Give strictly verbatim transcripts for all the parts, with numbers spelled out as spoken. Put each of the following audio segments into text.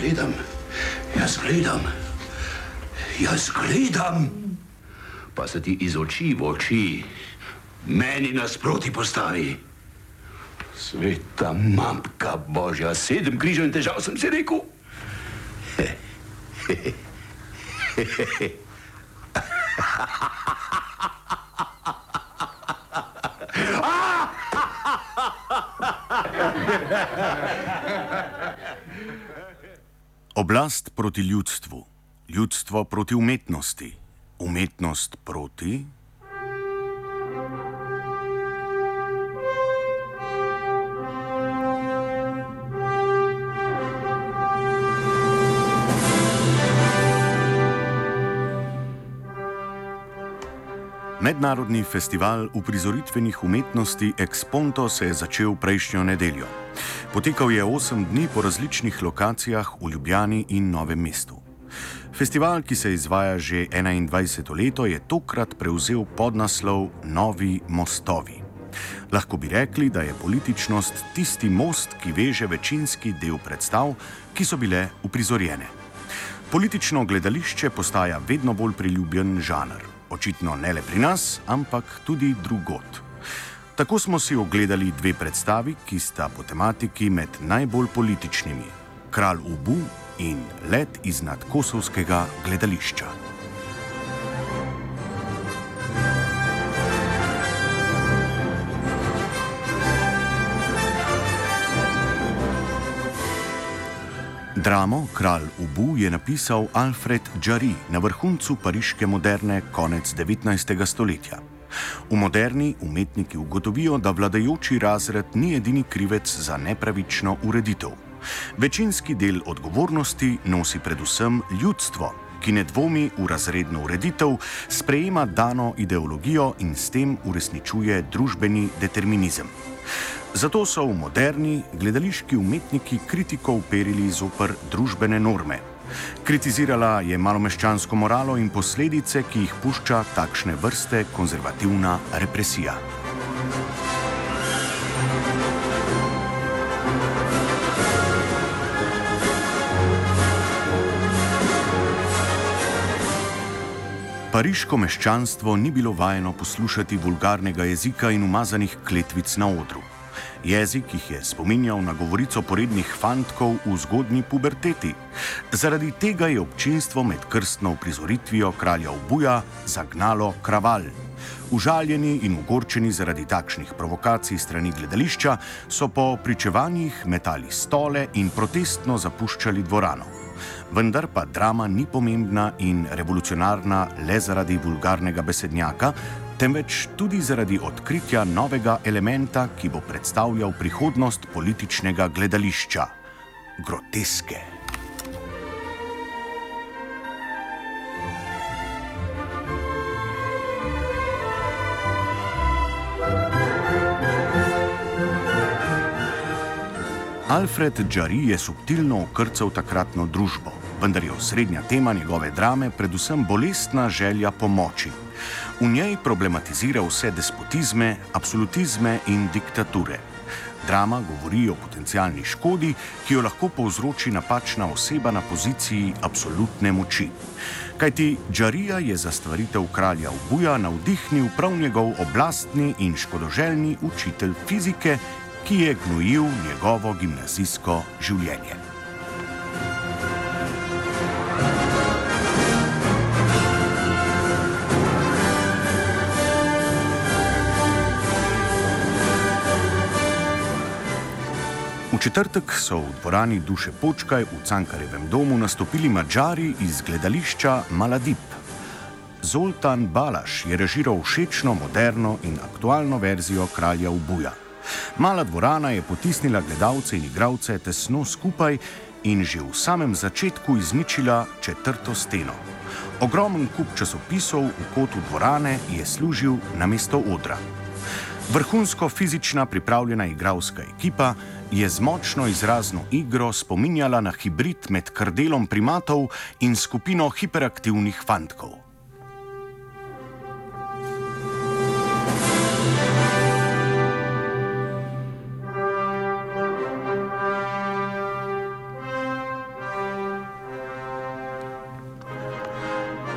gledam, jaz gledam, jaz gledam, pa se ti iz oči v oči meni nasproti postavi. Sveta mamka Božja, sedem križev in težav sem si rekel. He, he, he, he, he, he. Oblast proti ljudstvu, ljudstvo proti umetnosti, umetnost proti... Mednarodni festival uprizoritvenih umetnosti Exponto se je začel prejšnjo nedeljo. Potekal je osem dni po različnih lokacijah v Ljubljani in Novem mestu. Festival, ki se izvaja že enaindvajseto leto, je tokrat prevzel podnaslov Novi mostovi. Lahko bi rekli, da je političnost tisti most, ki veže večinski del predstav, ki so bile uprizorjene. Politično gledališče postaja vedno bolj priljubljen žanr. Očitno ne le pri nas, ampak tudi drugod. Tako smo si ogledali dve predstavi, ki sta po tematiki med najbolj političnimi: Kralj Ubu in Let iznad kosovskega gledališča. Dramo Kralj Ubu je napisal Alfred Jarry na vrhuncu pariške moderne konec devetnajstega stoletja. V moderni umetniki ugotovijo, da vladajoči razred ni edini krivec za nepravično ureditev. Večinski del odgovornosti nosi predvsem ljudstvo, ki ne dvomi v razredno ureditev, sprejema dano ideologijo in s tem uresničuje družbeni determinizem. Zato so v moderni gledališki umetniki kritiko uperili zoper družbene norme. Kritizirala je malomeščansko moralo in posledice, ki jih pušča takšne vrste konzervativna represija. Pariško meščanstvo ni bilo vajeno poslušati vulgarnega jezika in umazanih kletvic na odru. Jezik jih je spominjal na govorico porednih fantkov v zgodnji puberteti. Zaradi tega je občinstvo med krstno uprizoritvijo Kralja Ubuja zagnalo kraval. Užaljeni in ogorčeni zaradi takšnih provokacij strani gledališča so po pričevanjih metali stole in protestno zapuščali dvorano. Vendar pa drama ni pomembna in revolucionarna le zaradi vulgarnega besednjaka, temveč tudi zaradi odkritja novega elementa, ki bo predstavljal prihodnost političnega gledališča – groteske. Alfred Jarry je subtilno okrcal takratno družbo, vendar je osrednja tema njegove drame predvsem bolestna želja po moči. V njej problematizira vse despotizme, absolutizme in diktature. Drama govori o potencialni škodi, ki jo lahko povzroči napačna oseba na poziciji absolutne moči. Kajti Jarryja je za stvaritev Kralja Ubuja navdihnil prav njegov oblastni in škodoželjni učitelj fizike, ki je gnojil njegovo gimnazijsko življenje. V četrtek so v dvorani Duše Počkaj v Cankarjevem domu nastopili Madžari iz gledališča Maladip. Zoltan Balaš je režiral všečno, moderno in aktualno verzijo Kralja Ubuja. Mala dvorana je potisnila gledalce in igralce tesno skupaj in že v samem začetku izničila četrto steno. Ogromen kup časopisov v kotu dvorane je služil namesto odra. Vrhunsko fizična pripravljena igralska ekipa je z močno izrazno igro spominjala na hibrid med krdelom primatov in skupino hiperaktivnih fantkov.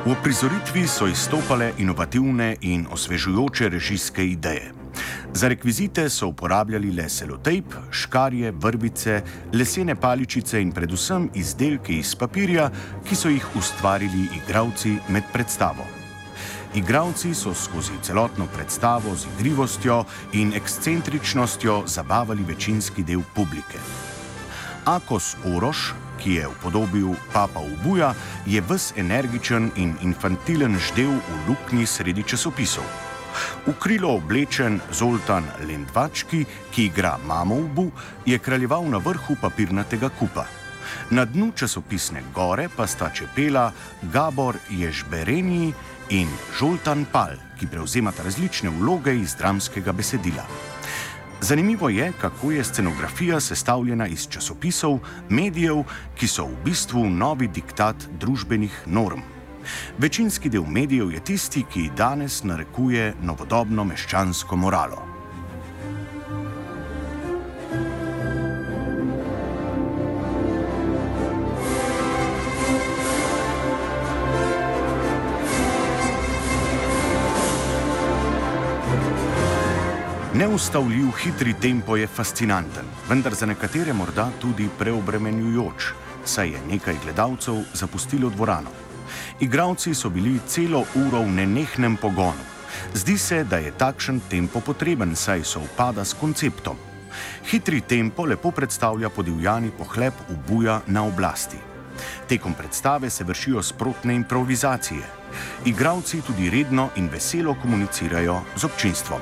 V uprizoritvi so izstopale inovativne in osvežujoče režijske ideje. Za rekvizite so uporabljali le selotejp, škarje, vrvice, lesene paličice in predvsem izdelke iz papirja, ki so jih ustvarili igralci med predstavo. Igralci so skozi celotno predstavo z igrivostjo in ekscentričnostjo zabavali večinski del publike. Akos Oroš, ki je upodobil Papa Ubuja, je ves energičen in infantilen ždel v luknji sredi časopisov. V krilo oblečen Zoltan Lendvački, ki igra Mamo Ubu, je kraljeval na vrhu papirnatega kupa. Na dnu časopisne gore pa sta čepela Gabor Ježberenji in Zoltan Pal, ki prevzemata različne vloge iz dramskega besedila. Zanimivo je, kako je scenografija sestavljena iz časopisov, medijev, ki so v bistvu novi diktat družbenih norm. Večinski del medijev je tisti, ki danes narekuje novodobno meščansko moralo. Neustavljiv hitri tempo je fascinanten, vendar za nekatere morda tudi preobremenjujoč, saj je nekaj gledalcev zapustilo dvorano. Igralci so bili celo uro v nenehnem pogonu. Zdi se, da je takšen tempo potreben, saj se upada s konceptom. Hitri tempo lepo predstavlja podivjani pohlep Ubuja na oblasti. Tekom predstave se vršijo sprotne improvizacije. Igralci tudi redno in veselo komunicirajo z občinstvom.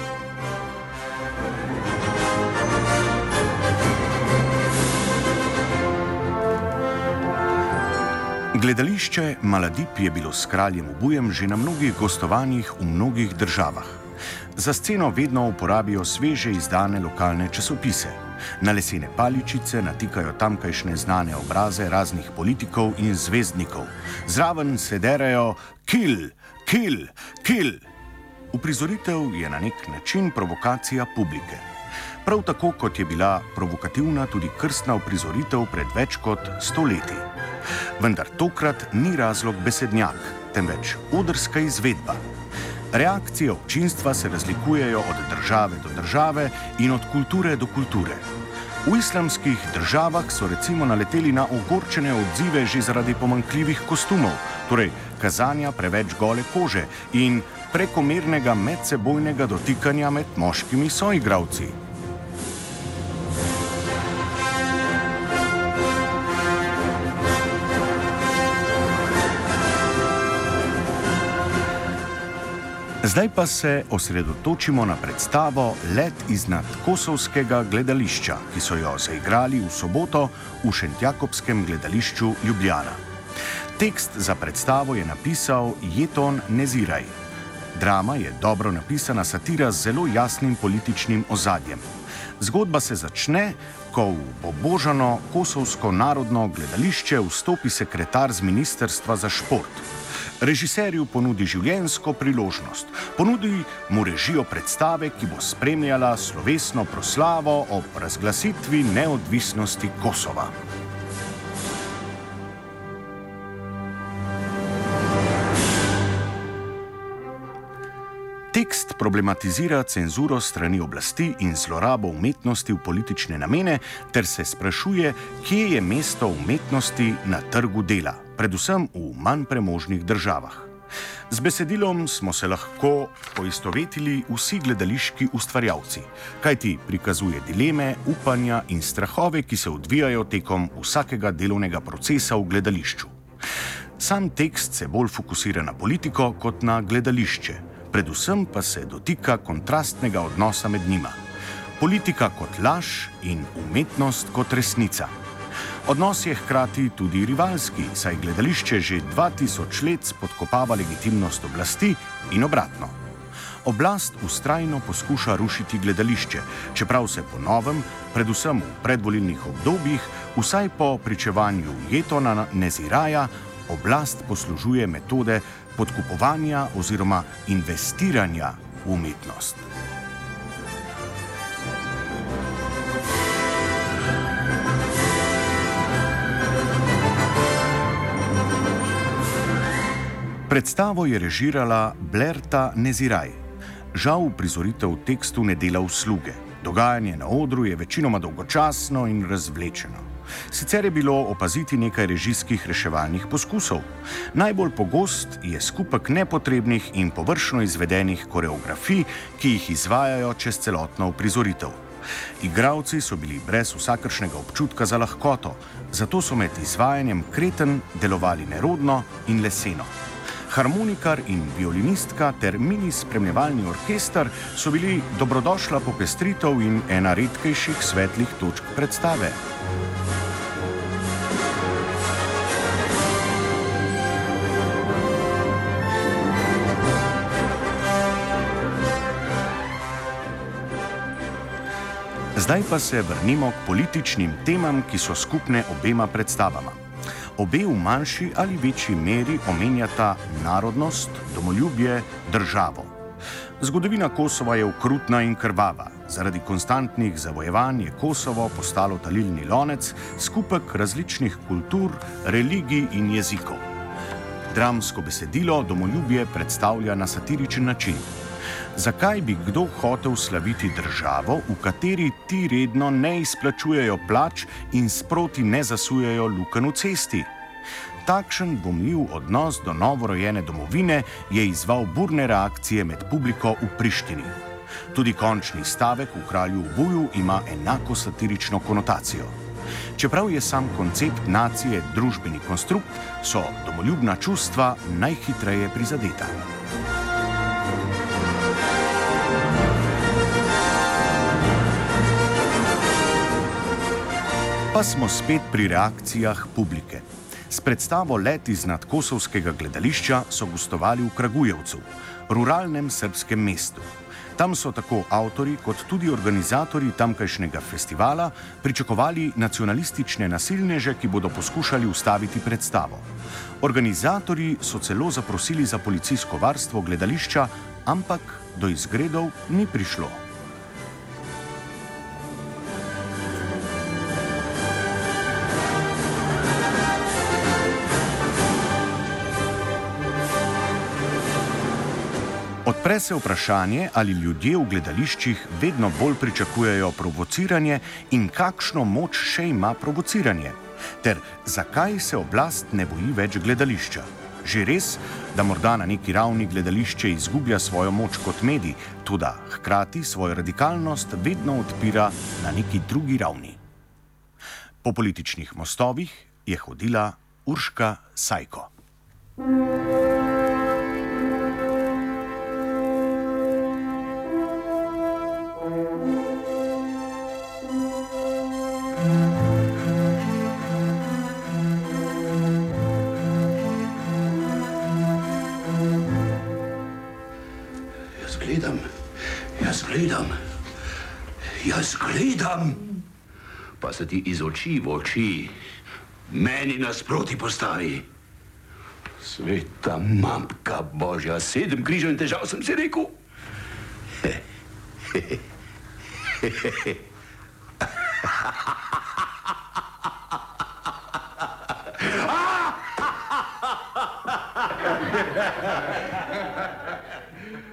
Gledališče Maladip je bilo s kraljem Ubujem že na mnogih gostovanjih v mnogih državah. Za sceno vedno uporabijo sveže izdane lokalne časopise. Na lesene paličice natikajo tamkajšnje znane obraze raznih politikov in zvezdnikov. Zraven se derajo kill, kill, kill. Uprizoritev je na nek način provokacija publike. Prav tako, kot je bila provokativna tudi krstna uprizoritev pred več kot sto leti. Vendar tokrat ni razlog besednjak, temveč odrska izvedba. Reakcije občinstva se razlikujejo od države do države in od kulture do kulture. V islamskih državah so recimo naleteli na ogorčene odzive že zaradi pomanjkljivih kostumov, torej kazanja preveč gole kože in prekomernega medsebojnega dotikanja med moškimi soigralci. Zdaj pa se osredotočimo na predstavo Let iznad kosovskega gledališča, ki so jo zaigrali v soboto v Šentjakobskem gledališču Ljubljana. Tekst za predstavo je napisal Jeton Neziraj. Drama je dobro napisana satira z zelo jasnim političnim ozadjem. Zgodba se začne, ko v pobožano kosovsko narodno gledališče vstopi sekretar z Ministrstva za šport. Režiserju ponudi življenjsko priložnost, ponudi mu režijo predstave, ki bo spremljala slovesno proslavo ob razglasitvi neodvisnosti Kosova. Tekst problematizira cenzuro strani oblasti in zlorabo umetnosti v politične namene ter se sprašuje, kje je mesto umetnosti na trgu dela, predvsem v manj premožnih državah. Z besedilom smo se lahko poistovetili vsi gledališki ustvarjalci, kajti prikazuje dileme, upanja in strahove, ki se odvijajo tekom vsakega delovnega procesa v gledališču. Sam tekst se bolj fokusira na politiko kot na gledališče. Predvsem pa se dotika kontrastnega odnosa med njima. Politika kot laž in umetnost kot resnica. Odnos je hkrati tudi rivalski, saj gledališče že dva tisoč let spodkopava legitimnost oblasti in obratno. Oblast vztrajno poskuša rušiti gledališče, čeprav se po novem, predvsem v predvolilnih obdobjih, vsaj po pričevanju Jetona Neziraja, oblast poslužuje metode podkupovanja oziroma investiranja v umetnost. Predstavo je režirala Blerta Neziraj. Žal prizoritev v tekstu ne dela usluge. Dogajanje na odru je večinoma dolgočasno in razvlečeno. Sicer je bilo opaziti nekaj režijskih reševalnih poskusov. Najbolj pogost je skupek nepotrebnih in površno izvedenih koreografij, ki jih izvajajo čez celotno uprizoritev. Igralci so bili brez vsakršnega občutka za lahkoto, zato so med izvajanjem kreten delovali nerodno in leseno. Harmonikar in violinistka ter mini spremljevalni orkester so bili dobrodošla popestritev in ena redkejših svetlih točk predstave. Zdaj pa se vrnimo k političnim temam, ki so skupne obema predstavama. Obe v manjši ali večji meri omenjata narodnost, domoljubje, državo. Zgodovina Kosova je okrutna in krvava. Zaradi konstantnih zavojevanj je Kosovo postalo talilni lonec, skupek različnih kultur, religij in jezikov. Dramsko besedilo domoljubje predstavlja na satiričen način. Zakaj bi kdo hotel slaviti državo, v kateri ti redno ne izplačujejo plač in sproti ne zasujejo lukenj v cesti? Takšen dvomljiv odnos do novorojene domovine je izzval burne reakcije med publiko v Prištini. Tudi končni stavek v Kralju v boju ima enako satirično konotacijo. Čeprav je sam koncept nacije družbeni konstrukt, so domoljubna čustva najhitreje prizadeta. Pa smo spet pri reakcijah publike. S predstavo Let iznad kosovskega gledališča so gostovali v Kragujevcu, ruralnem srbskem mestu. Tam so tako avtorji kot tudi organizatorji tamkajšnjega festivala pričakovali nacionalistične nasilneže, ki bodo poskušali ustaviti predstavo. Organizatorji so celo zaprosili za policijsko varstvo gledališča, ampak do izgredov ni prišlo. Odpre se vprašanje, ali ljudje v gledališčih vedno bolj pričakujejo provociranje in kakšno moč še ima provociranje, ter zakaj se oblast ne boji več gledališča. Že res, da morda na neki ravni gledališče izgublja svojo moč kot medij, toda hkrati svojo radikalnost vedno odpira na neki drugi ravni. Po političnih mostovih je hodila Urška Sajko. Gledam, jaz gledam, jaz gledam, pa se ti iz oči v oči meni nasproti postavi. Sveta mamka Božja, sedem križev in težav sem si rekel. He, he, he, he, he.